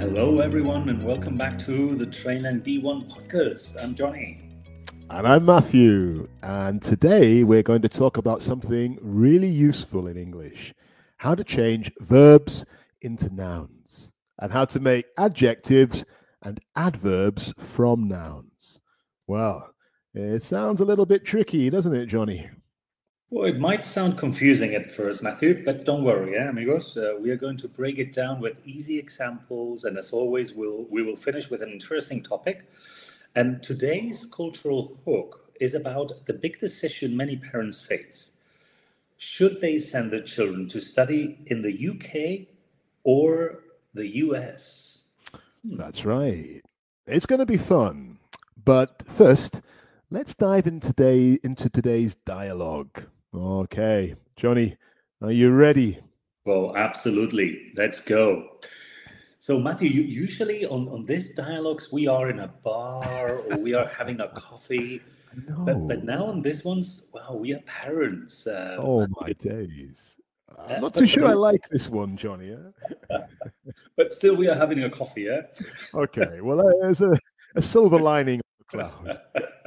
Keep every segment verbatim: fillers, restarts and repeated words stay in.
Hello, everyone, and welcome back to the Trainlang B one podcast. I'm Johnny. And I'm Matthew. And today we're going to talk about something really useful in English: how to change verbs into nouns and how to make adjectives and adverbs from nouns. Well, it sounds a little bit tricky, doesn't it, Johnny? Well, it might sound confusing at first, Matthew, but don't worry, eh, amigos. Uh, we are going to break it down with easy examples, and as always, we'll, we will finish with an interesting topic. And today's cultural hook is about the big decision many parents face. Should they send their children to study in the U K or the U S? Hmm. That's right. It's going to be fun. But first, let's dive in today into today's dialogue. Okay, Johnny, are you ready? Well, absolutely. Let's go. So, Matthew, usually on, on these dialogues, we are in a bar or we are having a coffee. No. But, but now on this one's, wow, we are parents. Uh, oh, Matthew. my days. I'm Uh, not but- too sure but- I like this one, Johnny. eh? But still, we are having a coffee, yeah? Okay, well, uh, there's a, a silver lining on the cloud.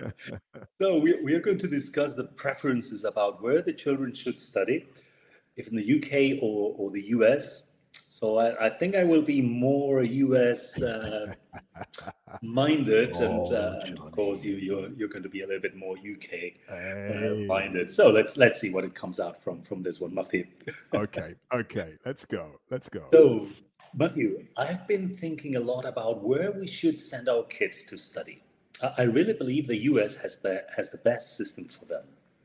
So, we, we are going to discuss the preferences about where the children should study, if in the U K or, or the U S. So, I, I think I will be more U S uh, minded, and, Oh, uh, and of Johnny. course, you, you're, you're going to be a little bit more U K uh, Hey. minded. So, let's let's see what it comes out from, from this one, Matthew. Okay, okay, let's go, let's go. So, Matthew, I've been thinking a lot about where we should send our kids to study. I I really believe the U S has be- has the best system for them.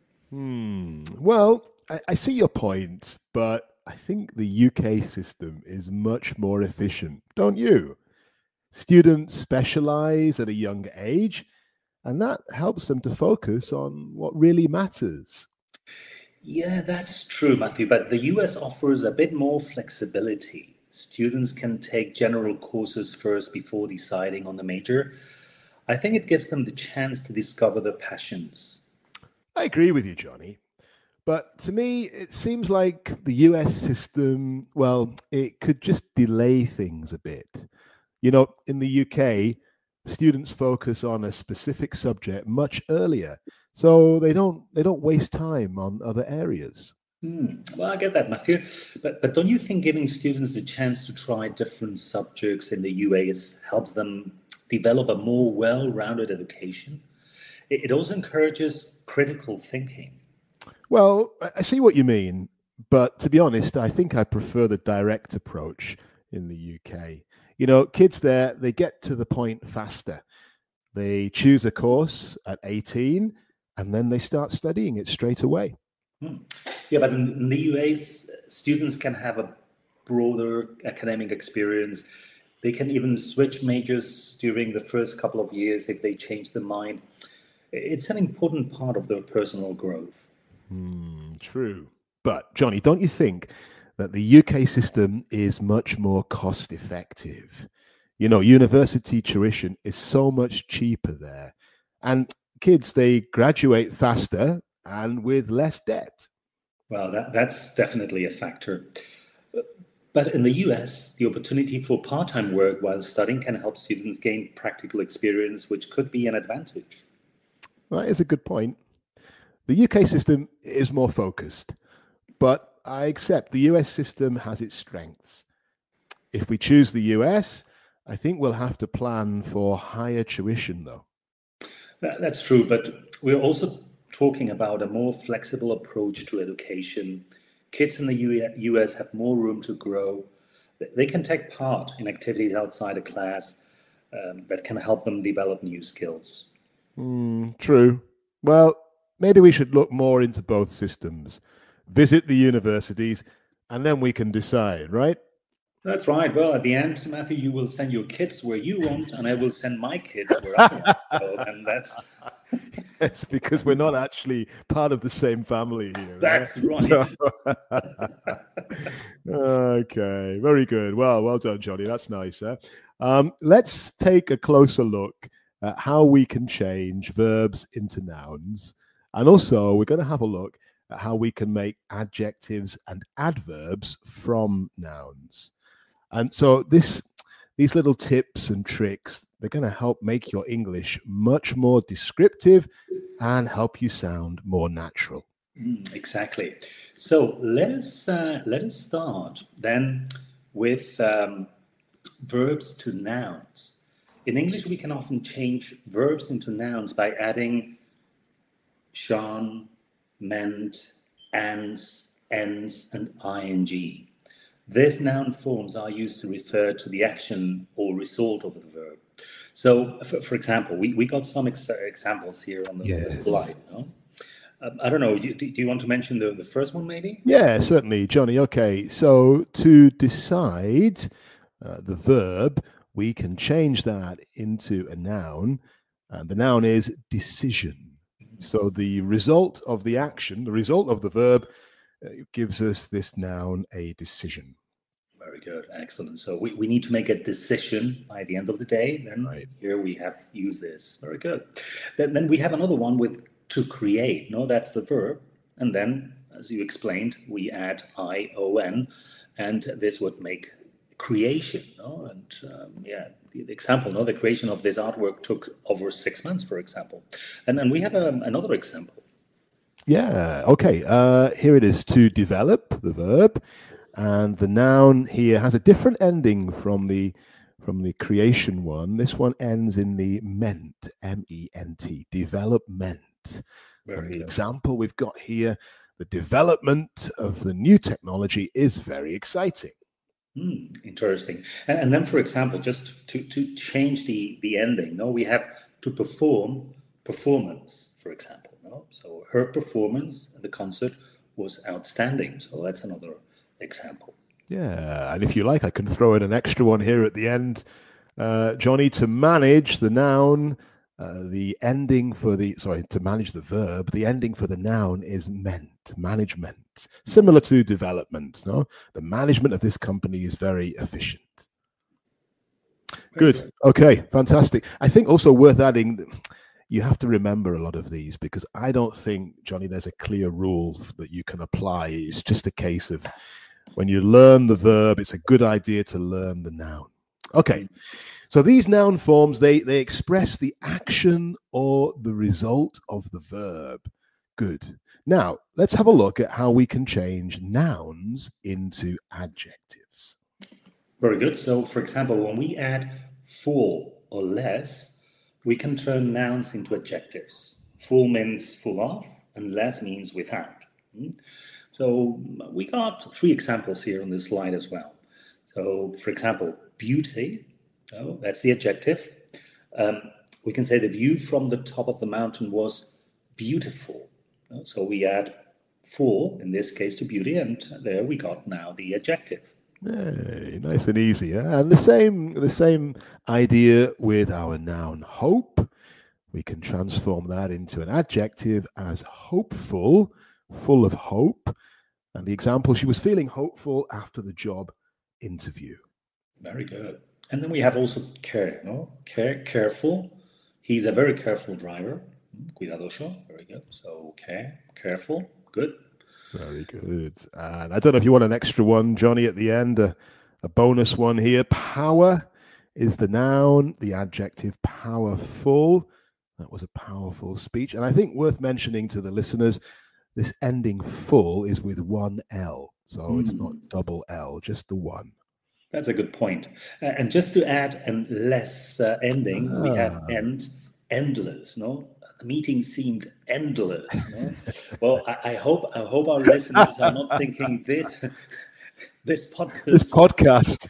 Hmm. Well, I, I see your point, but I think the U K system is much more efficient, don't you? Students specialize at a young age, and that helps them to focus on what really matters. Yeah, that's true, Matthew, but the U S offers a bit more flexibility. Students can take general courses first before deciding on the major. I think it gives them the chance to discover their passions. I agree with you, Johnny. But to me, it seems like the U S system, well, it could just delay things a bit. You know, in the U K, students focus on a specific subject much earlier, so they don't they don't waste time on other areas. Hmm. Well, I get that, Matthew. But but don't you think giving students the chance to try different subjects in the U S helps them develop a more well-rounded education? It, it also encourages critical thinking. Well, I I see what you mean, but to be honest, I think I prefer the direct approach in the U K. You know, kids there, they get to the point faster. They choose a course at eighteen and then they start studying it straight away. Hmm. Yeah, but in, in the U S, students can have a broader academic experience. They can even switch majors during the first couple of years if they change their mind. It's an important part of their personal growth. Hmm, true. But, Johnny, don't you think that the U K system is much more cost effective? You know, university tuition is so much cheaper there. And kids, they graduate faster and with less debt. Well, that, that's definitely a factor. But in the U S, the opportunity for part-time work while studying can help students gain practical experience, which could be an advantage. That is a good point. The U K system is more focused, but I accept the U S system has its strengths. If we choose the U S, I think we'll have to plan for higher tuition, though. That, that's true, but we're also talking about a more flexible approach to education. Kids in the U S have more room to grow. They can take part in activities outside of class um, that can help them develop new skills. Mm, true. Well, maybe we should look more into both systems, visit the universities, and then we can decide, right? That's right. Well, at the end, Matthew, you will send your kids where you want, and I will send my kids where I want. So, and that's It's because we're not actually part of the same family here. that's right. right? Okay, very good. Well, well done, Johnny. That's nice. Huh? Um, let's take a closer look at how we can change verbs into nouns. And also, we're going to have a look at how we can make adjectives and adverbs from nouns. And so this these little tips and tricks, they're going to help make your English much more descriptive and help you sound more natural. Mm, exactly. So let us uh, let us start then with um, verbs to nouns. In English, we can often change verbs into nouns by adding shone, meant, ands, ends, and ing. These noun forms are used to refer to the action or result of the verb. So, for, for example, we, we got some ex- examples here on the, Yes. on the slide. You know? um, I don't know, do, do you want to mention the, the first one maybe? Yeah, certainly, Johnny. Okay, so to decide uh, the verb, we can change that into a noun, and the noun is decision. So the result of the action, the result of the verb, uh, gives us this noun a decision. Very good, excellent. So we, we need to make a decision by the end of the day. Then Right. Here we have used this. Very good. Then, then we have another one with to create. No, that's the verb. And then, as you explained, we add I O N, and this would make creation. No, and um, yeah, the, the example. No, the creation of this artwork took over six months, for example. And and we have um, another example. Yeah, okay. Uh, here it is, to develop, the verb, and the noun here has a different ending from the from the creation one. This one ends in the ment, M E N T, development. Very and the good. example we've got here, the development of the new technology is very exciting. Hmm, interesting. And, and then, for example, just to, to change the, the ending, no, we have to perform performance, for example. No? So her performance at the concert was outstanding. So that's another example. Yeah, and if you like, I can throw in an extra one here at the end. Uh, Johnny, to manage the noun, uh, the ending for the, sorry, to manage the verb, the ending for the noun is meant, management, similar to development. No, the management of this company is very efficient. Very Good. Okay, fantastic. I think also worth adding, you have to remember a lot of these because I don't think, Johnny, there's a clear rule that you can apply. It's just a case of when you learn the verb, it's a good idea to learn the noun. Okay, so these noun forms, they, they express the action or the result of the verb. Good. Now, let's have a look at how we can change nouns into adjectives. Very good. So, for example, when we add full or less, we can turn nouns into adjectives. Full means full of, and less means without. So we got three examples here on this slide as well. So, for example, beauty, oh, that's the adjective. Um, we can say the view from the top of the mountain was beautiful. So we add full, in this case, to beauty, and there we got now the adjective. Hey, nice and easy. Huh? And the same, the same idea with our noun hope. We can transform that into an adjective as hopeful, full of hope. And the example, she was feeling hopeful after the job interview. Very good. And then we have also care, no? Care, careful. He's a very careful driver. Cuidadoso. Very good. So care, careful. Good. Very good. And I don't know if you want an extra one, Johnny, at the end, a, a bonus one here. Power is the noun, the adjective powerful. That was a powerful speech. And I think worth mentioning to the listeners, this ending full is with one L. So mm. it's not double L, just the one. That's a good point. Uh, and just to add an less uh, ending, ah. we have end, endless, no? The meeting seemed endless. No? Well, I, I hope I hope our listeners are not thinking this this podcast. This podcast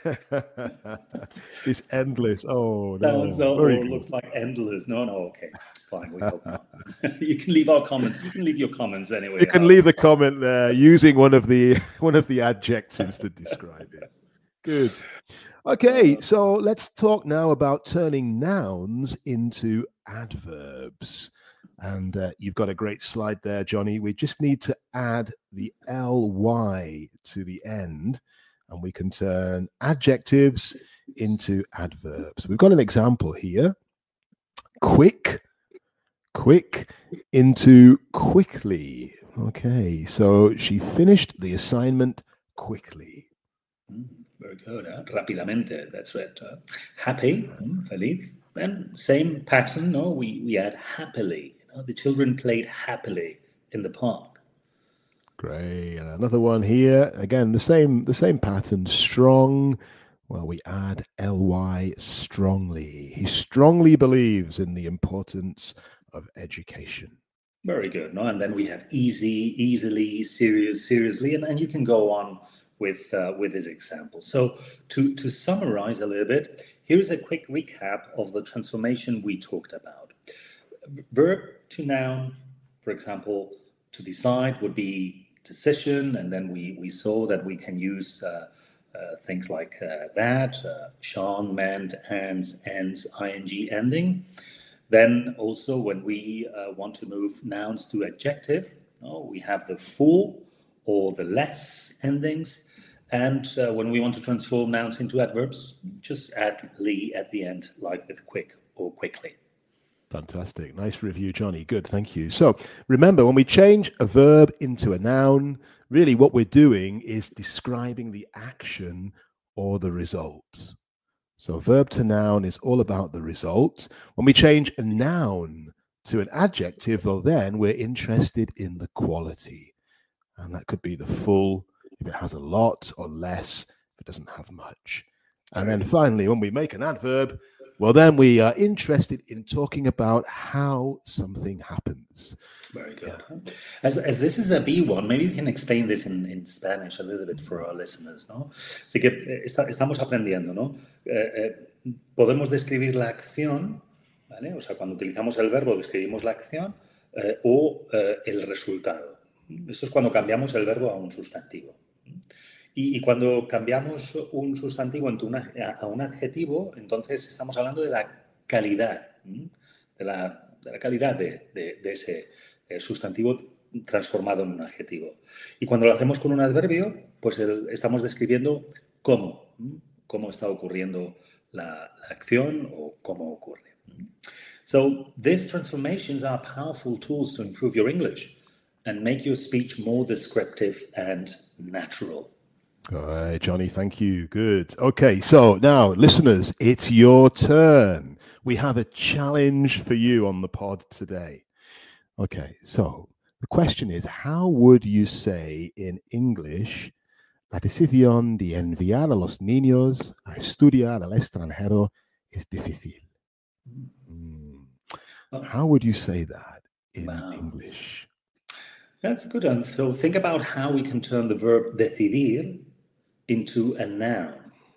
is endless. Oh no! No, so or looks like endless. No, no. Okay, fine. We hope not. You can leave our comments. You can leave your comments anyway. You can leave a comment there using one of the one of the adjectives to describe it. Good. Okay, so let's talk now about turning nouns into adverbs. And uh, you've got a great slide there, Johnny. We just need to add the ly to the end, and we can turn adjectives into adverbs. We've got an example here. Quick, quick into quickly. Okay, so she finished the assignment quickly. Very good. Huh? Rápidamente, that's right. Uh, happy, mm, feliz. And same pattern, no? We, we add happily. You know? The children played happily in the park. Great. And another one here. Again, the same the same pattern. Strong. Well, we add ly, strongly. He strongly believes in the importance of education. Very good. No? And then we have easy, easily, serious, seriously. And, and you can go on with uh, with this example. So to, to summarize a little bit, here's a quick recap of the transformation we talked about. Verb to noun, for example, to decide would be decision, and then we, we saw that we can use uh, uh, things like uh, that, uh, Sean, meant, ands, ends, ing ending. Then also when we uh, want to move nouns to adjective, no, we have the full or the less endings. And uh, when we want to transform nouns into adverbs, just add ly at the end, like with quick or quickly. Fantastic. Nice review, Johnny. Good. Thank you. So remember, when we change a verb into a noun, really what we're doing is describing the action or the result. So verb to noun is all about the result. When we change a noun to an adjective, well, then we're interested in the quality. And that could be the full, if it has a lot, or less, if it doesn't have much. And then finally, when we make an adverb, well, then we are interested in talking about how something happens. Very good. Yeah. As, as this is a B one, maybe you can explain this in, in Spanish a little bit for our listeners, ¿no? Así que eh, está, estamos aprendiendo, ¿no? Eh, eh, podemos describir la acción, ¿vale? O sea, cuando utilizamos el verbo describimos la acción eh, o eh, el resultado. Esto es cuando cambiamos el verbo a un sustantivo. Y, y cuando cambiamos un sustantivo entre una, a un adjetivo, entonces estamos hablando de la calidad, de la, de la calidad de, de, de ese sustantivo transformado en un adjetivo. Y cuando lo hacemos con un adverbio, pues el, estamos describiendo cómo, cómo está ocurriendo la, la acción o cómo ocurre. So these transformations are powerful tools to improve your English and make your speech more descriptive and natural. All right, Johnny, thank you. Good. Okay, so now, listeners, it's your turn. We have a challenge for you on the pod today. Okay, so the question is, how would you say in English, la decisión de enviar a los niños a estudiar al extranjero es difícil? Mm. How would you say that in wow. English? That's a good one. So think about how we can turn the verb decidir into a noun.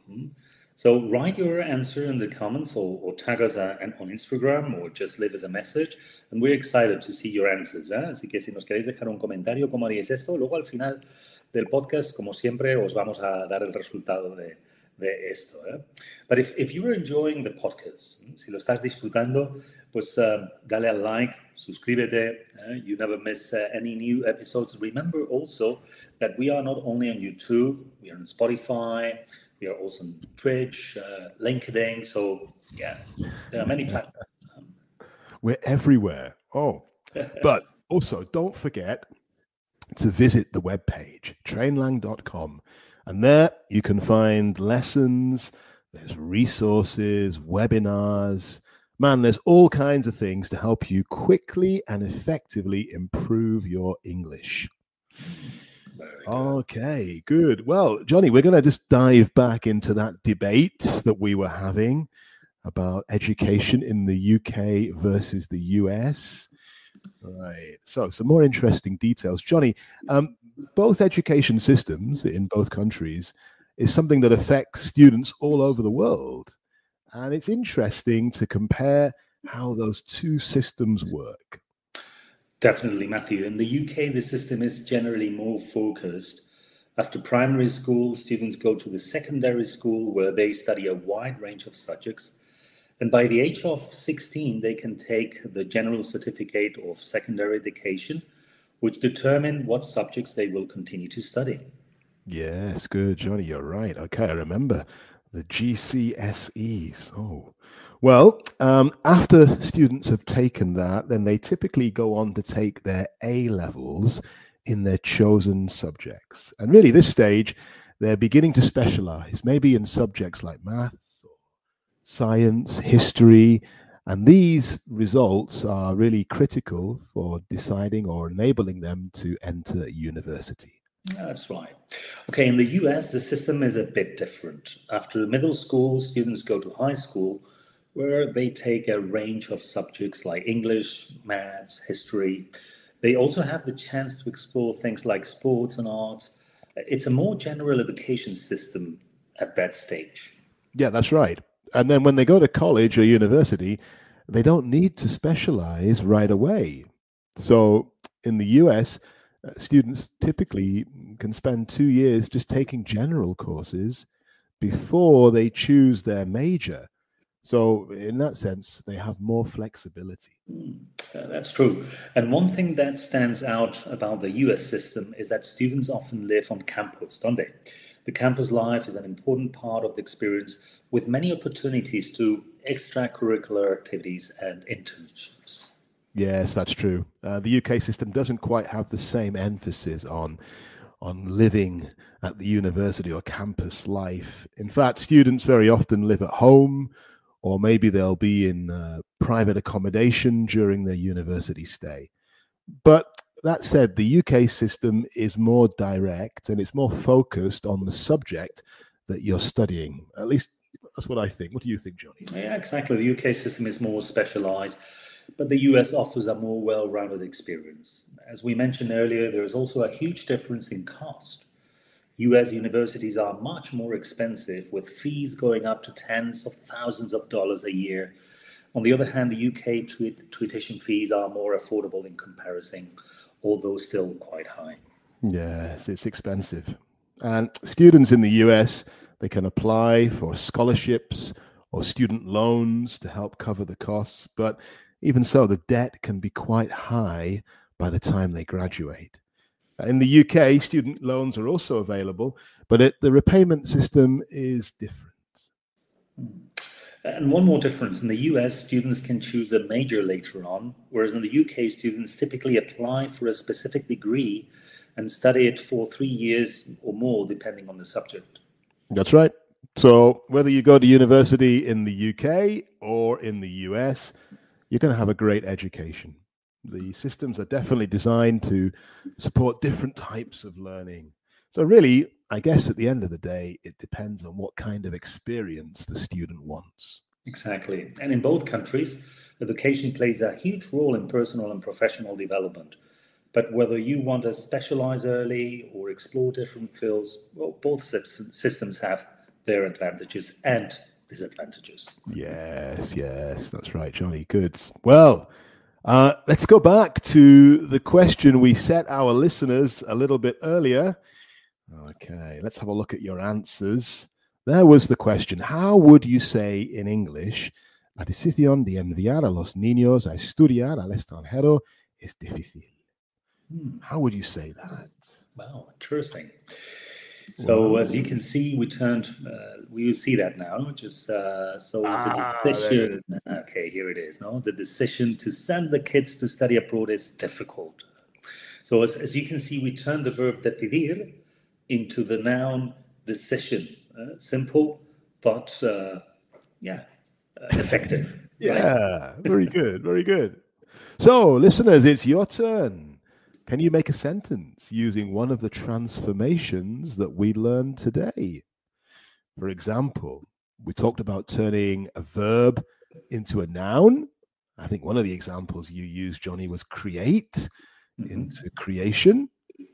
So write your answer in the comments or, or tag us on Instagram or just leave us a message. And we're excited to see your answers. ¿eh? Así que si nos queréis dejar un comentario, ¿cómo haríais esto? Luego al final del podcast, como siempre, os vamos a dar el resultado de, de esto. ¿eh? But if, if you are enjoying the podcast, si lo estás disfrutando, pues uh, dale al like, suscríbete. Uh, you never miss uh, any new episodes. Remember also that we are not only on YouTube, we are on Spotify, we are also on Twitch, uh, LinkedIn. So yeah, there are many platforms. We're everywhere. Oh, but also don't forget to visit the webpage, trainlang dot com. And there you can find lessons, there's resources, webinars. Man, there's all kinds of things to help you quickly and effectively improve your English. Good. Okay, good. Well, Johnny, we're going to just dive back into that debate that we were having about education in the U K versus the U S. Right. So some more interesting details. Johnny, um, both education systems in both countries is something that affects students all over the world. And it's interesting to compare how those two systems work. Definitely, Matthew. In the U K, the system is generally more focused. After primary school, students go to the secondary school where they study a wide range of subjects. And by the age of sixteen, they can take the General Certificate of Secondary Education, which determine what subjects they will continue to study. Yes, good, Johnny. You're right. Okay, I remember the G C S Es. Oh, well, um, after students have taken that, then they typically go on to take their A levels in their chosen subjects. And really, this stage, they're beginning to specialize, maybe in subjects like maths, or science, history, and these results are really critical for deciding or enabling them to enter university. That's right. Okay, in the U S, the system is a bit different. After middle school, students go to high school, where they take a range of subjects like English, maths, history. They also have the chance to explore things like sports and arts. It's a more general education system at that stage. Yeah, that's right. And then when they go to college or university, they don't need to specialize right away. So in the U S, uh, students typically can spend two years just taking general courses before they choose their major. So in that sense, they have more flexibility. Mm, uh, that's true. And one thing that stands out about the U S system is that students often live on campus, don't they? The campus life is an important part of the experience, with many opportunities to extracurricular activities and internships. Yes, that's true. Uh, the U K system doesn't quite have the same emphasis on on living at the university or campus life. In fact, students very often live at home, or maybe they'll be in uh, private accommodation during their university stay. But that said, the U K system is more direct and it's more focused on the subject that you're studying. At least that's what I think. What do you think, Johnny? Yeah, exactly. The U K system is more specialized, but the U S offers a more well-rounded experience. As we mentioned earlier, there is also a huge difference in cost. U S universities are much more expensive, with fees going up to tens of thousands of dollars a year. On the other hand, the U K tuit- tuition fees are more affordable in comparison, although still quite high. Yes, it's expensive. And students in the U S, they can apply for scholarships or student loans to help cover the costs. But even so, the debt can be quite high by the time they graduate. In the U K, student loans are also available, but it, the repayment system is different. And one more difference, in the U S, students can choose a major later on, whereas in the U K, students typically apply for a specific degree and study it for three years or more, depending on the subject. That's right. So whether you go to university in the U K or in the U S, you're going to have a great education. The systems are definitely designed to support different types of learning. So really, I guess at the end of the day, it depends on what kind of experience the student wants. Exactly. And in both countries, education plays a huge role in personal and professional development. But whether you want to specialize early or explore different fields, well, both systems have their advantages and disadvantages. Yes, yes, that's right, Johnny. Good. Well, Uh, let's go back to the question we set our listeners a little bit earlier. Okay, let's have a look at your answers. There was the question. How would you say in English, la decisión de enviar a los niños a estudiar al extranjero es difícil? Hmm. How would you say that? Wow, interesting. So wow. As you can see, we turned, uh, we will see that now, which is, uh, so ah, the decision, okay, here it is, no? The decision to send the kids to study abroad is difficult. So as, as you can see, we turned the verb decidir into the noun decision. Uh, simple, but uh, yeah, uh, effective. Yeah, right? Very good, very good. So listeners, it's your turn. Can you make a sentence using one of the transformations that we learned today? For example, we talked about turning a verb into a noun. I think one of the examples you used, Johnny, was create mm-hmm. into creation.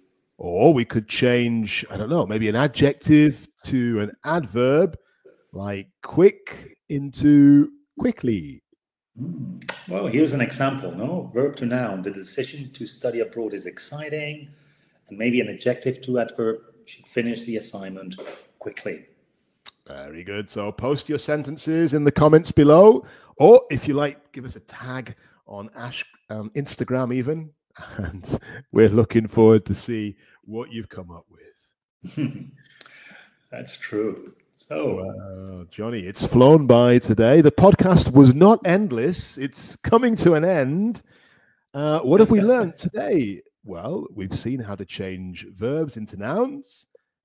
Or we could change, I don't know, maybe an adjective to an adverb, like quick into quickly. Well, here's an example, no? Verb to noun. The decision to study abroad is exciting. And maybe an adjective to adverb. Should finish the assignment quickly. Very good. So post your sentences in the comments below. Or if you like, give us a tag on Ash, um, Instagram even. And we're looking forward to see what you've come up with. That's true. So, wow, Johnny, it's flown by today. The podcast was not endless. It's coming to an end. Uh, what have we learned today? Well, we've seen how to change verbs into nouns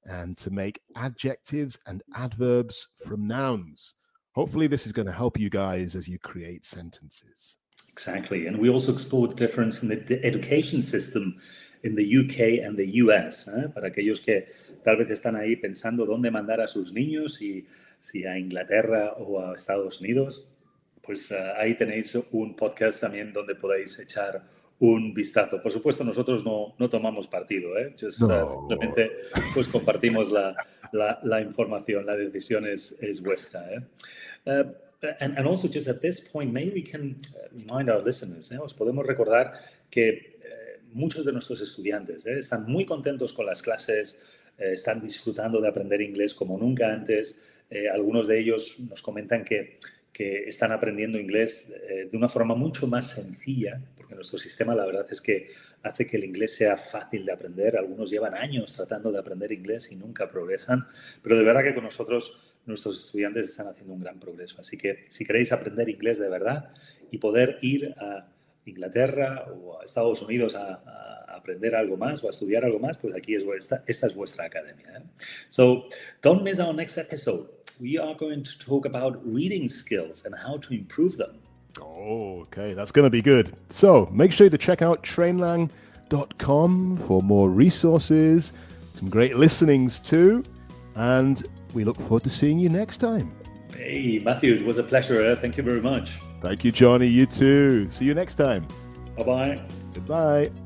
and to make adjectives and adverbs from nouns. Hopefully this is going to help you guys as you create sentences. Exactly. And we also explored the difference in the, the education system in the U K and the U S, ¿eh? Para aquellos que tal vez están ahí pensando dónde mandar a sus niños, si, si a Inglaterra o a Estados Unidos, pues uh, ahí tenéis un podcast también donde podéis echar un vistazo. Por supuesto, nosotros no, no tomamos partido, ¿eh? Just, no. uh, simplemente pues compartimos la, la, la información, la decisión es, es vuestra, ¿eh? Uh, and, and also just at this point, maybe we can remind our listeners, ¿eh? Os podemos recordar que eh, muchos de nuestros estudiantes ¿eh? están muy contentos con las clases, eh, están disfrutando de aprender inglés como nunca antes. Eh, algunos de ellos nos comentan que que están aprendiendo inglés eh, de una forma mucho más sencilla, porque nuestro sistema la verdad es que hace que el inglés sea fácil de aprender. Algunos llevan años tratando de aprender inglés y nunca progresan, pero de verdad que con nosotros nuestros estudiantes están haciendo un gran progreso. Así que si queréis aprender inglés de verdad y poder ir a Inglaterra o a Estados Unidos a, a aprender algo más o a estudiar algo más, pues aquí es vuestra, esta es vuestra academia. ¿eh? So don't miss our next episode. We are going to talk about reading skills and how to improve them. Oh, okay, that's going to be good. So make sure to check out trainlang dot com for more resources, some great listenings too, and we look forward to seeing you next time. Hey, Matthew, it was a pleasure. Eh? Thank you very much. Thank you, Johnny. You too. See you next time. Bye-bye. Goodbye.